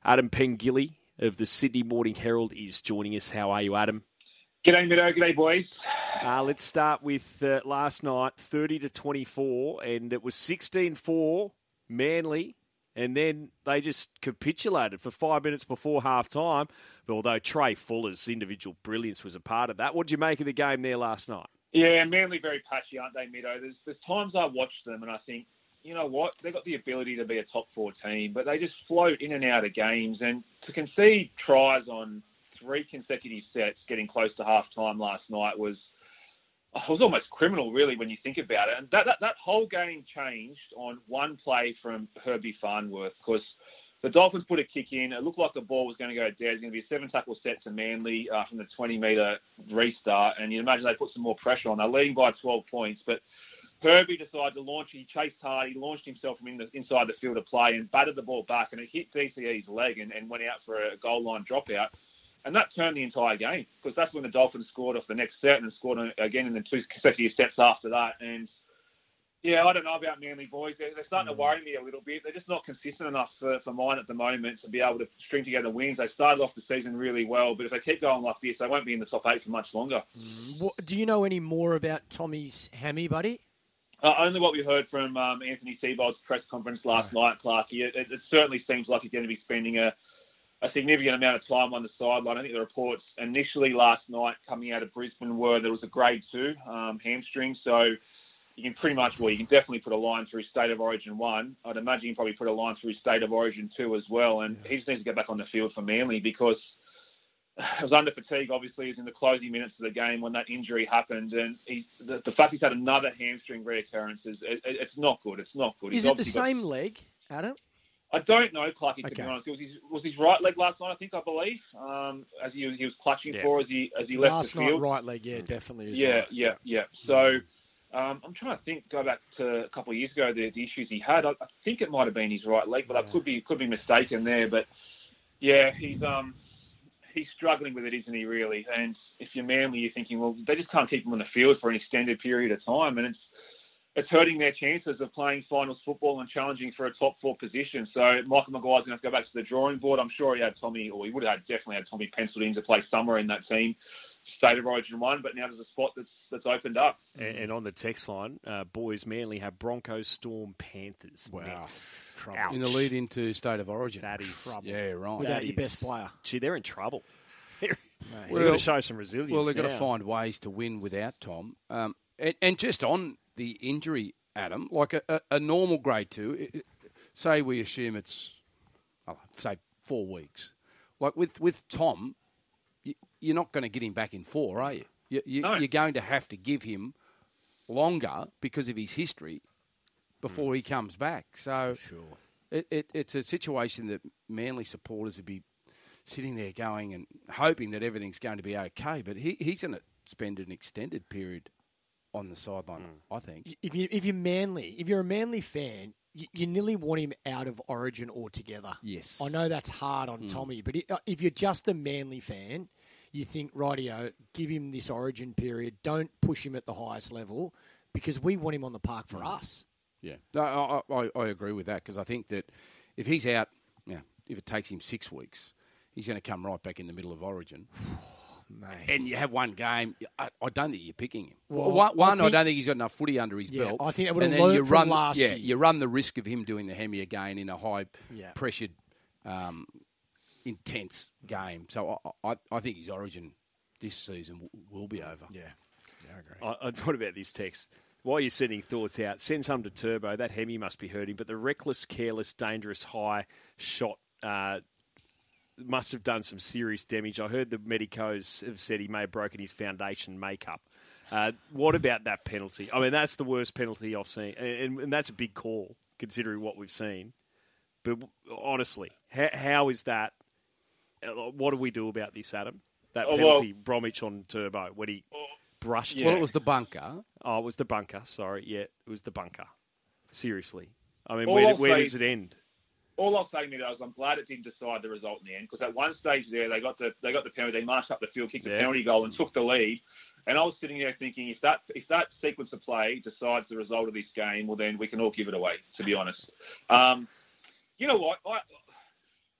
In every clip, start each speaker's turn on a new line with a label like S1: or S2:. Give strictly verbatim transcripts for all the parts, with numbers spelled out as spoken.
S1: Adam Pengilly of the Sydney Morning Herald is joining us. How are you, Adam?
S2: G'day, Mido. G'day, boys.
S1: Uh, let's start with uh, last night, thirty to twenty-four, and it was sixteen four, Manly, and then they just capitulated for five minutes before half-time, although Trey Fuller's individual brilliance was a part of that. What did you make of the game there last night?
S2: Yeah, Manly very patchy, aren't they, Mido? There's, there's times I watch them and I think, you know what, they've got the ability to be a top four team, but they just float in and out of games, and to concede tries on three consecutive sets getting close to half-time last night was it was almost criminal, really, when you think about it. And that, that, that whole game changed on one play from Herbie Farnworth, because the Dolphins put a kick in. It looked like the ball was going to go dead. It was going to be a seven-tackle set to Manly uh, from the twenty-metre restart, and you imagine they put some more pressure on. They're leading by twelve points, but Herbie decided to launch. He chased hard. He launched himself from in the, inside the field of play and batted the ball back, and it hit D C E's leg and, and went out for a goal line dropout. And that turned the entire game, because that's when the Dolphins scored off the next set and scored again in the two consecutive sets after that. And, yeah, I don't know about Manly boys. They're, they're starting to worry me a little bit. They're just not consistent enough for, for mine at the moment to be able to string together wins. They started off the season really well, but if they keep going like this, they won't be in the top eight for much longer.
S3: Mm. What, do you know any more about Tommy's hammy, buddy?
S2: Uh, only what we heard from um, Anthony Seibold's press conference last oh. night, Clarkie. It, it, it certainly seems like he's going to be spending a a significant amount of time on the sideline. I think the reports initially last night coming out of Brisbane were that it was a grade two um, hamstring. So you can pretty much, well, you can definitely put a line through State of Origin one. I'd imagine you can probably put a line through State of Origin two as well. And yeah. he just needs to get back on the field for Manly, because it was under fatigue, obviously. He was in the closing minutes of the game when that injury happened. And he's, the, the fact he's had another hamstring reoccurrence, is it, it's not good. It's not good.
S3: Is
S2: he's
S3: it the same got, leg, Adam?
S2: I don't know, Clarkie, to
S3: okay.
S2: be honest. It was his, was his right leg last night, I think, I believe, um, as he was, he was clutching yeah. for as he as he left
S3: last
S2: the field.
S3: Last night, right leg, yeah, definitely is
S2: Yeah,
S3: right.
S2: yeah, yeah. So um, I'm trying to think, go back to a couple of years ago, the, the issues he had. I, I think it might have been his right leg, but yeah. I could be could be mistaken there. But, yeah, he's um he's struggling with it, isn't he, really? And if you're Manly, you're thinking, well, they just can't keep him on the field for an extended period of time, and it's It's hurting their chances of playing finals football and challenging for a top four position. So Michael Maguire's going to have to go back to the drawing board. I'm sure he had Tommy, or he would have definitely had Tommy penciled in to play somewhere in that team, State of Origin one, but now there's a spot that's that's opened up.
S1: And, and on the text line, uh, boys, Manly have Broncos, Storm, Panthers.
S4: Wow.
S1: Trouble.
S4: In the lead into State of Origin.
S1: That is trouble.
S4: Yeah, right.
S3: Without
S1: that
S3: your
S1: is,
S3: best player.
S1: Gee, they're in trouble. They've
S4: well,
S1: got to show some resilience.
S4: Well, they've got
S1: now.
S4: to find ways to win without Tom. Um, and, and just on the injury, Adam, like a, a, a normal grade two, it, it, say we assume it's, oh, say, four weeks. Like with, with Tom, you, you're not going to get him back in four, are you? you, you
S2: no.
S4: You're going to have to give him longer because of his history before mm. he comes back. So
S1: sure.
S4: it, it, it's a situation that Manly supporters would be sitting there going and hoping that everything's going to be okay. But he, he's going to spend an extended period on the sideline, mm. I think.
S3: If you if you're Manly, if you're a Manly fan, you, you nearly want him out of Origin altogether.
S4: Yes,
S3: I know that's hard on mm. Tommy, but if you're just a Manly fan, you think, rightio, give him this Origin period. Don't push him at the highest level, because we want him on the park for mm. us.
S4: Yeah, no, I, I, I agree with that, because I think that if he's out, yeah, if it takes him six weeks, he's going to come right back in the middle of Origin.
S3: Mate.
S4: And you have one game. I, I don't think you're picking him.
S3: Well,
S4: one, one
S3: I, think,
S4: I don't think he's got enough footy under his
S3: yeah,
S4: belt.
S3: I think it would have
S4: and then
S3: learned
S4: you
S3: from
S4: run,
S3: last
S4: yeah,
S3: year.
S4: you run the risk of him doing the Hemi again in a high
S3: yeah.
S4: pressured, um, intense game. So I, I, I think his Origin this season w- will be over.
S3: Yeah, yeah, I agree.
S1: I, I, what about this text? While you're sending thoughts out, send some to Turbo. That Hemi must be hurting, but the reckless, careless, dangerous, high shot. Uh, must have done some serious damage. I heard the medicos have said he may have broken his foundation makeup. Uh, what about that penalty? I mean, that's the worst penalty I've seen, and, and that's a big call considering what we've seen. But honestly, how, how is that? What do we do about this, Adam? That
S2: oh,
S1: penalty,
S2: well,
S1: Bromwich on Turbo, when he brushed.
S4: Well, it was the bunker.
S1: Oh, it was the bunker. Sorry, yeah, it was the bunker. Seriously, I mean,
S2: All
S1: where,
S2: I'll
S1: where
S2: say-
S1: does it end?
S2: All I'll say, Mido, is I'm glad it didn't decide the result in the end, because at one stage there, they got the they got the penalty, they marched up the field, kicked the
S1: Yeah.
S2: penalty goal, and took the lead. And I was sitting there thinking, if that if that sequence of play decides the result of this game, well, then we can all give it away, to be honest. Um, you know what? I,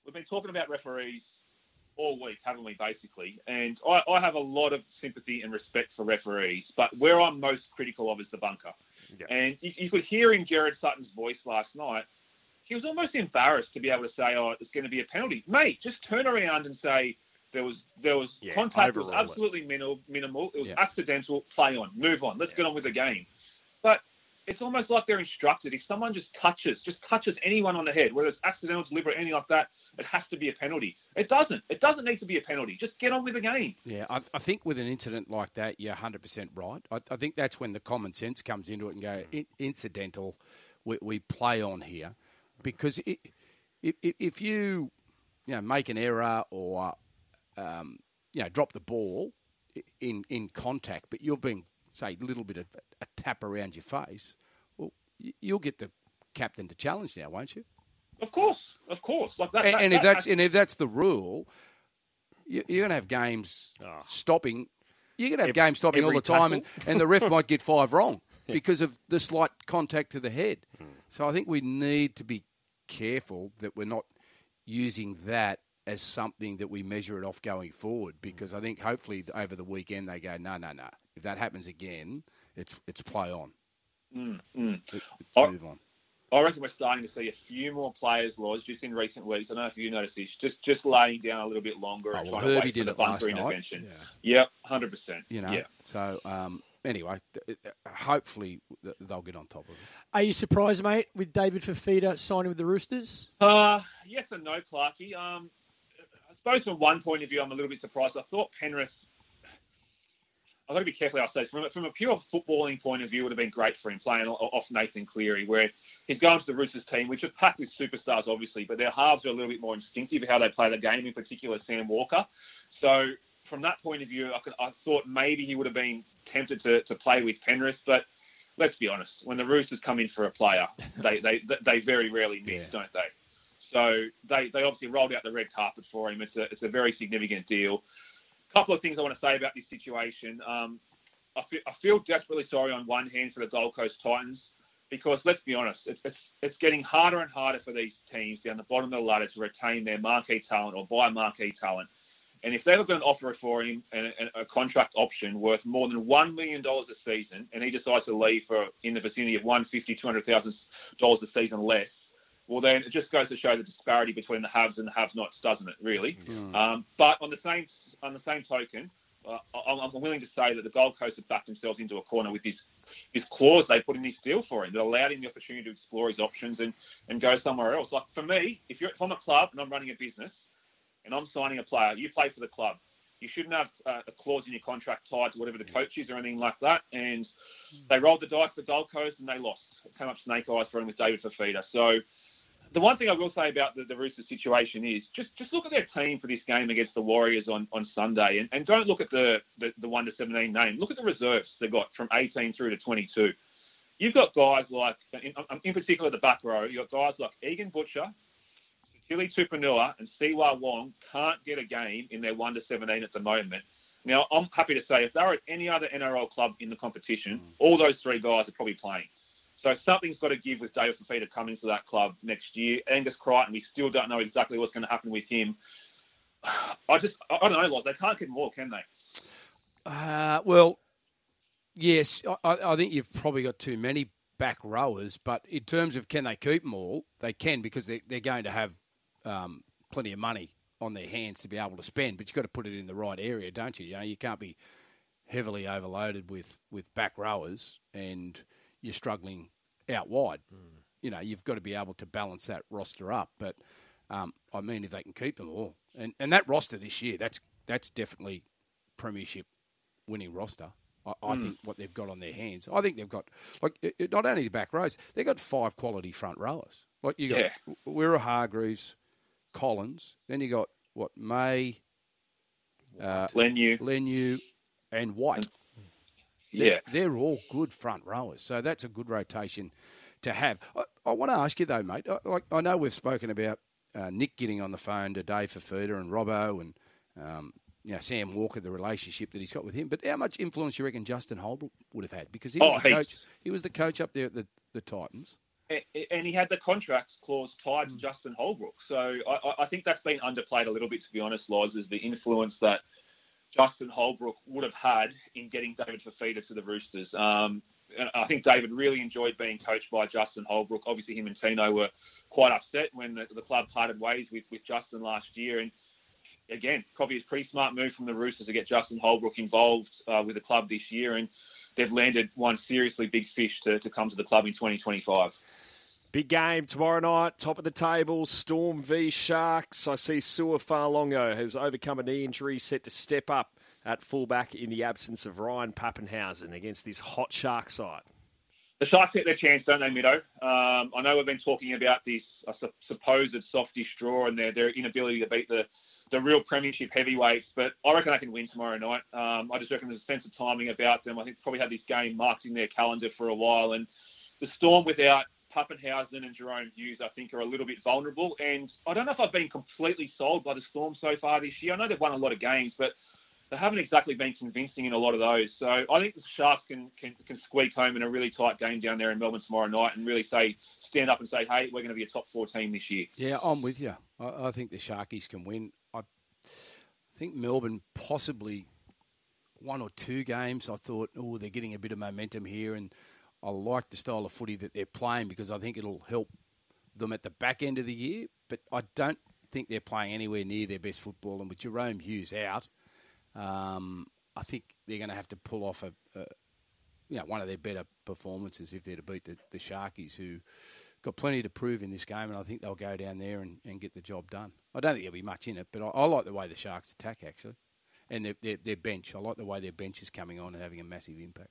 S2: we've been talking about referees all week, haven't we, basically? And I, I have a lot of sympathy and respect for referees, but where I'm most critical of is the bunker. Yeah. And you, you could hear in Jared Sutton's voice last night, he was almost embarrassed to be able to say, oh, it's going to be a penalty. Mate, just turn around and say there was there was yeah, contact was absolutely it. minimal, minimal. It was yeah. accidental. Play on. Move on. Let's yeah. get on with the game. But it's almost like they're instructed. If someone just touches, just touches anyone on the head, whether it's accidental, deliberate, anything like that, it has to be a penalty. It doesn't. It doesn't need to be a penalty. Just get on with the game.
S4: Yeah, I, I think with an incident like that, you're one hundred percent right. I, I think that's when the common sense comes into it and go, in, incidental, we, we play on here. Because it, if, if you, you know, make an error or, um, you know, drop the ball in, in contact, but you're being, say, a little bit of a tap around your face, well, you'll get the captain to challenge now, won't you?
S2: Of course, of course. Like that,
S4: and,
S2: that,
S4: and if
S2: that,
S4: that's and if that's the rule, you're going to have games oh. stopping. You're going to have every, games stopping all the time, and, and the ref might get five wrong because of the slight contact to the head. Mm. So I think we need to be careful that we're not using that as something that we measure it off going forward, because I think hopefully over the weekend they go, no, no, no. If that happens again, it's it's play on.
S2: Mm, mm.
S4: It, it's I, move on.
S2: I reckon we're starting to see a few more players, Loz, just in recent weeks. I don't know if you noticed this, just just laying down a little bit longer.
S4: Oh,
S2: and
S4: well,
S2: trying
S4: Herbie
S2: to wait
S4: did
S2: for
S4: it
S2: the
S4: last
S2: bunker
S4: night.
S2: intervention.
S4: Yeah.
S2: Yep, one hundred percent.
S4: You know,
S2: yeah.
S4: so um, anyway, hopefully they'll get on top of it.
S3: Are you surprised, mate, with David Fifita signing with the Roosters?
S2: Uh, yes and no, Clarkie. Um, I suppose from one point of view, I'm a little bit surprised. I thought Penrith, I've got to be careful how I say this. From a, from a pure footballing point of view, it would have been great for him playing off Nathan Cleary, where he's going to the Roosters team, which is packed with superstars, obviously, but their halves are a little bit more instinctive how they play the game, in particular Sam Walker. So from that point of view, I, could, I thought maybe he would have been tempted to, to play with Penrith, but let's be honest, when the Roosters come in for a player, they they, they very rarely miss, yeah. don't they? So they, they obviously rolled out the red carpet for him. It's a, it's a very significant deal. A couple of things I want to say about this situation. Um, I, feel, I feel desperately sorry on one hand for the Gold Coast Titans, because let's be honest, it's, it's, it's getting harder and harder for these teams down the bottom of the ladder to retain their marquee talent or buy marquee talent. And if they've got an offer for him and a contract option worth more than one million dollars a season, and he decides to leave for in the vicinity of one hundred fifty thousand dollars, two hundred thousand dollars a season less, well, then it just goes to show the disparity between the haves and the have-nots, doesn't it, really? Mm. Um, but on the same on the same token, uh, I'm, I'm willing to say that the Gold Coast have backed themselves into a corner with this, this clause they put in this deal for him that allowed him the opportunity to explore his options and, and go somewhere else. Like, for me, if, you're, if I'm a club and I'm running a business, and I'm signing a player, you play for the club. You shouldn't have uh, a clause in your contract tied to whatever the coach is or anything like that. And they rolled the dice for Gold Coast and they lost. It came up snake eyes for him with David Fifita. So the one thing I will say about the, the Roosters situation is just, just look at their team for this game against the Warriors on, on Sunday, and, and don't look at the, the, the one to seventeen name. Look at the reserves they got from eighteen through to twenty-two. You've got guys like, in, in particular the back row, you've got guys like Egan Butcher, Tili Tupanua and Siwa Wong can't get a game in their one to seventeen at the moment. Now, I'm happy to say if they were at any other N R L club in the competition, mm. all those three guys are probably playing. So something's got to give with David Fifita coming to that club next year. Angus Crichton, we still don't know exactly what's going to happen with him. I just, I don't know, like, they can't get more, can they?
S4: Uh, well, yes, I, I think you've probably got too many back rowers, but in terms of can they keep them all, they can, because they, they're going to have Um, plenty of money on their hands to be able to spend, but you've got to put it in the right area, don't you? You know, you can't be heavily overloaded with, with back rowers and you're struggling out wide. Mm. You know, you've got to be able to balance that roster up. But um, I mean, if they can keep them all, and and that roster this year, that's that's definitely premiership winning roster. I, I mm. think what they've got on their hands. I think they've got, like, it, not only the back rows, they've got five quality front rowers. Like, you got yeah. Wira Hargreaves, Collins, then you got what May, uh,
S2: Leniu,
S4: Leniu, and White.
S2: Yeah,
S4: they're, they're all good front rowers, so that's a good rotation to have. I, I want to ask you though, mate. I, like, I know we've spoken about uh, Nick getting on the phone to Dave Fifita and Robbo and um, you know, Sam Walker, the relationship that he's got with him. But how much influence you reckon Justin Holbrook would have had? Because he was
S2: oh,
S4: the
S2: he...
S4: coach. He was the coach up there at the, the Titans.
S2: and he had the contract clause tied to Justin Holbrook. So I, I think that's been underplayed a little bit, to be honest, Loz, is the influence that Justin Holbrook would have had in getting David Fifita to the Roosters. Um, and I think David really enjoyed being coached by Justin Holbrook. Obviously, him and Tino were quite upset when the, the club parted ways with, with Justin last year. And again, probably a pretty smart move from the Roosters to get Justin Holbrook involved uh, with the club this year. And they've landed one seriously big fish to, to come to the club in twenty twenty-five.
S1: Big game tomorrow night, top of the table, Storm v Sharks. I see Sua Farlongo has overcome a knee injury, set to step up at fullback in the absence of Ryan Pappenhausen against this hot Shark side.
S2: The Sharks get their chance, don't they, Mido? Um, I know we've been talking about this uh, supposed softish draw and their, their inability to beat the, the real premiership heavyweights, but I reckon they can win tomorrow night. Um, I just reckon there's a sense of timing about them. I think they probably had this game marked in their calendar for a while, and the Storm without Pappenhausen and Jerome Hughes, I think, are a little bit vulnerable. And I don't know if I've been completely sold by the Storm so far this year. I know they've won a lot of games, but they haven't exactly been convincing in a lot of those. So I think the Sharks can, can, can squeak home in a really tight game down there in Melbourne tomorrow night and really say, stand up and say, hey, we're going to be a top four team this year.
S4: Yeah, I'm with you. I, I think the Sharkies can win. I think Melbourne possibly one or two games, I thought, oh, they're getting a bit of momentum here, and I like the style of footy that they're playing because I think it'll help them at the back end of the year. But I don't think they're playing anywhere near their best football. And with Jerome Hughes out, um, I think they're going to have to pull off a, a, you know, one of their better performances if they're to beat the, the Sharkies, who got plenty to prove in this game. And I think they'll go down there and, and get the job done. I don't think there'll be much in it, but I, I like the way the Sharks attack, actually. And their, their, their bench. I like the way their bench is coming on and having a massive impact.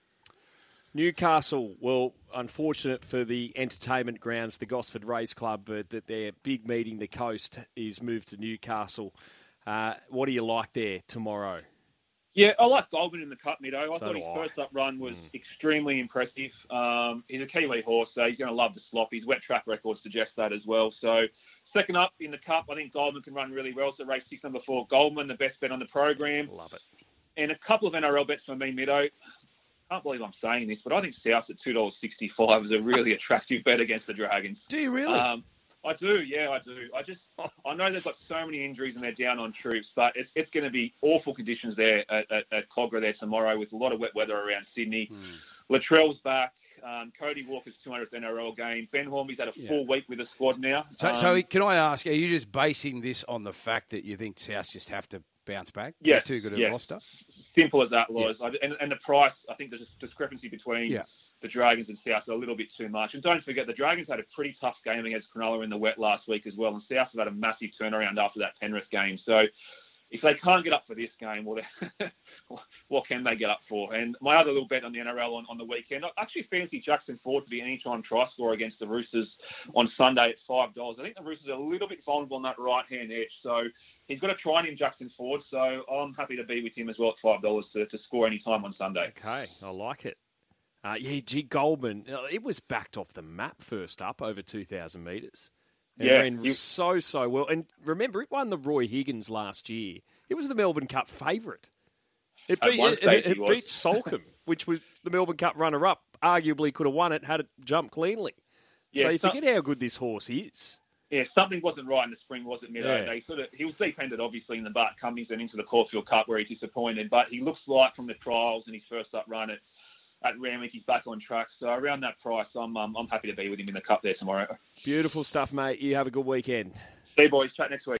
S1: Newcastle, well, unfortunate for the entertainment grounds, the Gosford Race Club, but that their big meeting, the Coast, is moved to Newcastle. Uh, what do you like there tomorrow?
S2: Yeah, I like Goldman in the Cup, Mido. I
S1: So
S2: thought his
S1: do I.
S2: first up run was
S1: Mm.
S2: extremely impressive. Um, he's a Kiwi horse, so he's going to love the slop. His wet track record suggests that as well. So second up in the Cup, I think Goldman can run really well. So race six, number four, Goldman, the best bet on the program.
S1: Love it.
S2: And a couple of N R L bets for me, Mido. I can't believe I'm saying this, but I think South at two dollars sixty-five is a really attractive bet against the Dragons.
S4: Do you really?
S2: Um, I do, yeah, I do. I just, I know they've got so many injuries and they're down on troops, but it's, it's going to be awful conditions there at, at, at Cogra there tomorrow with a lot of wet weather around Sydney. Hmm. Latrell's back. Um, Cody Walker's two hundredth N R L game. Ben Hornby's had a
S4: Yeah.
S2: full week with the squad now.
S4: So,
S2: um,
S4: so can I ask, are you just basing this on the fact that you think South just have to bounce back?
S2: Yeah,
S4: They're too good a
S2: yeah.
S4: roster?
S2: Simple as that, Loz. I And, and the price, I think there's a discrepancy between
S4: Yeah.
S2: the Dragons and South a little bit too much. And don't forget, the Dragons had a pretty tough game against Cronulla in the wet last week as well, and South have had a massive turnaround after that Penrith game. So if they can't get up for this game, well, what can they get up for? And my other little bet on the N R L on, on the weekend, I actually fancy Jackson Ford to be an anytime try scorer against the Roosters on Sunday at five dollars. I think the Roosters are a little bit vulnerable on that right-hand edge, so he's got to try and in Jackson Ford, so I'm happy to be with him as well at five dollars to, to score any time on Sunday.
S1: Okay, I like it. Uh, yeah, G. Goldman, uh, it was backed off the map first up over two thousand metres. It
S2: Yeah,
S1: ran
S2: you-
S1: so, so well. And remember, it won the Roy Higgins last year. It was the Melbourne Cup favourite. It
S2: At
S1: beat,
S2: one
S1: it,
S2: stage
S1: it, it
S2: he was.
S1: beat Solcombe, which was the Melbourne Cup runner-up. Arguably could have won it had it jumped cleanly.
S2: Yeah,
S1: so you
S2: so-
S1: forget how good this horse is.
S2: Yeah, something wasn't right in the spring, was it, Mido?
S1: Yeah.
S2: They sort of he was deep-ended, obviously, in the Bart Cummings and into the Caulfield Cup where he disappointed. But he looks like from the trials and his first up run at, at Randwick, he's back on track. So around that price, I'm um, I'm happy to be with him in the Cup there tomorrow.
S1: Beautiful stuff, mate. You have a good weekend.
S2: See you, boys. Chat next week.